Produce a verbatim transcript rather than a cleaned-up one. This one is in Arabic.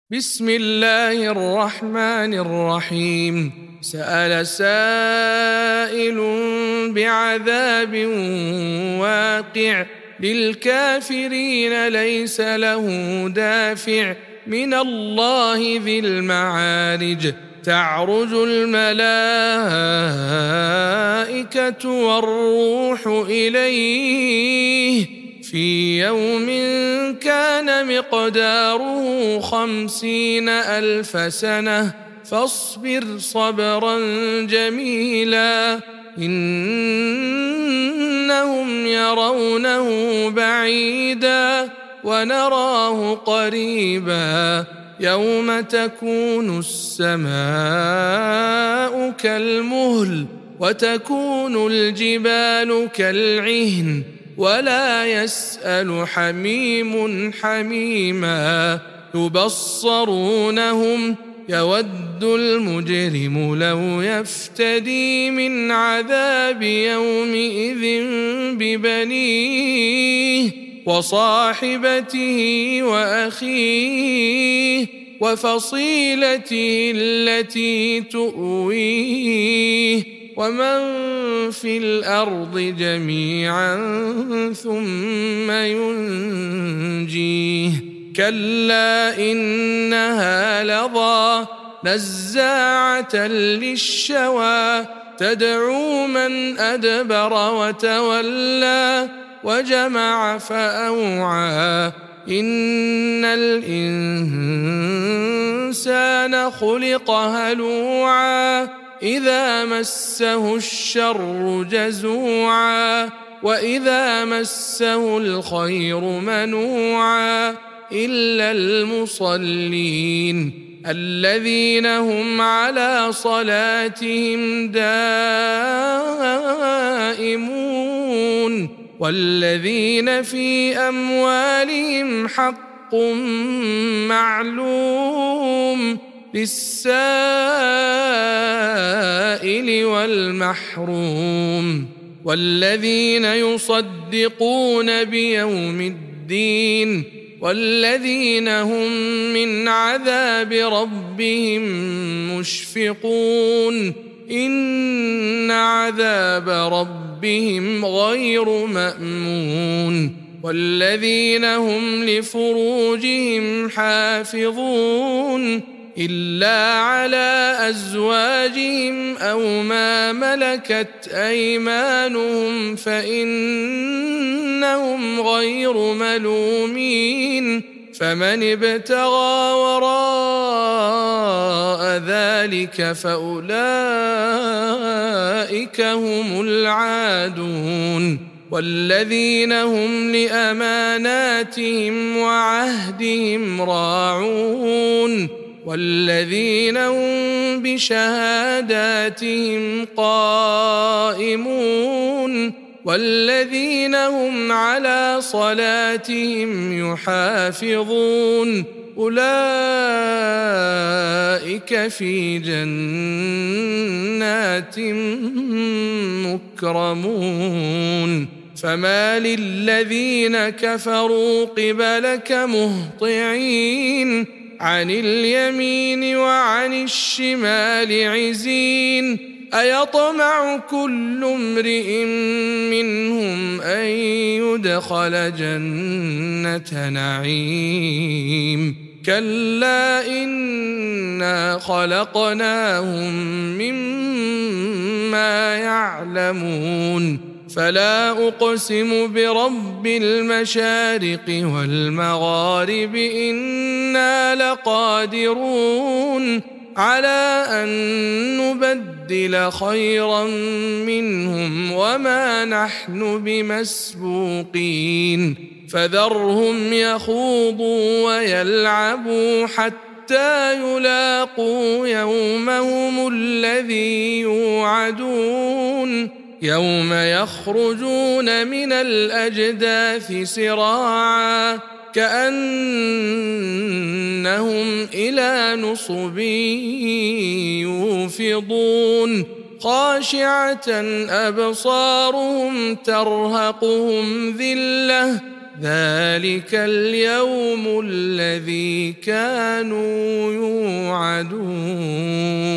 بسم الله الرحمن الرحيم. سأل سائل بعذاب واقع للكافرين ليس له دافع من الله ذي المعارج. تعرج الملائكة والروح إليه في يوم كان مقداره خمسين ألف سنة فاصبر صبرا جميلا إنهم يرونه بعيدا ونراه قريبا يوم تكون السماء كالمهل وتكون الجبال كالعهن ولا يسأل حميم حميما يبصرونهم يود المجرم لو يفتدي من عذاب يومئذ ببنيه وصاحبته وأخيه وفصيلته التي تؤويه ومن في الأرض جميعا ثم ينجيه كلا إنها لظى نزاعة للشوى تدعو من أدبر وتولى وجمع فأوعى إن الإنسان خلق هلوعا إذا مسه الشر جزوعا وإذا مسه الخير منوعا إلا المصلين الذين هم على صلاتهم دائمون والذين في أموالهم حق معلوم للسائل والمحروم والذين يصدقون بيوم الدين والذين هم من عذاب ربهم مشفقون إن عذاب ربهم غير مأمون والذين هم لفروجهم حافظون إلا على أزواجهم أو ما ملكت أيمانهم فإنهم غير ملومين فمن ابتغى وراء ذلك فأولئك هم العادون والذين هم لأماناتهم وعهدهم راعون والذين هم بشهاداتهم قائمون والذين هم على صلاتهم يحافظون أولئك في جنات مكرمون فما للذين كفروا قبلك مهطعين عن اليمين وعن الشمال عزين أيطمع كل امرئ منهم أن يدخل جنة نعيم كلا إنا خلقناهم مما يعلمون فلا أقسم برب المشارق والمغارب إنا لقادرون على أن نبدل خيرا منهم وما نحن بمسبوقين فذرهم يخوضوا ويلعبوا حتى يلاقوا يومهم الذي يوعدون يوم يخرجون من الأجداث سراعا كأنهم إلى نصب يوفضون خاشعة أبصارهم ترهقهم ذلة ذلك اليوم الذي كانوا يوعدون